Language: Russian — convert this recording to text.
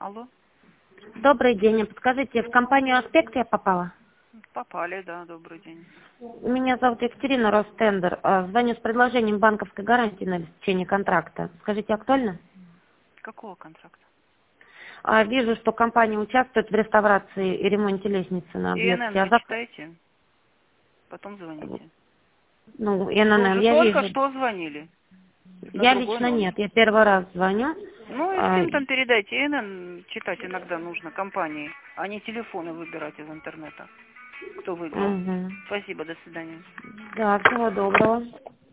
Алло. Добрый день. Подскажите, в компанию «Аспект» я попала? Попали, да, добрый день. Меня зовут Екатерина, Ростендер. Звоню с предложением банковской гарантии на обеспечение контракта. Скажите, актуально? Какого контракта? Вижу, что компания участвует в реставрации и ремонте лестницы на ИНН объекте. почитайте, потом звоните. Ну, Вы ИНН уже я только вижу. что звонили на Я другой лично номер. нет, я первый раз звоню. Ну и всем там передайте. ИНН читать иногда нужно компании, а не телефоны выбирать из интернета. Кто выиграл. Угу. Спасибо, до свидания. Да, всего доброго.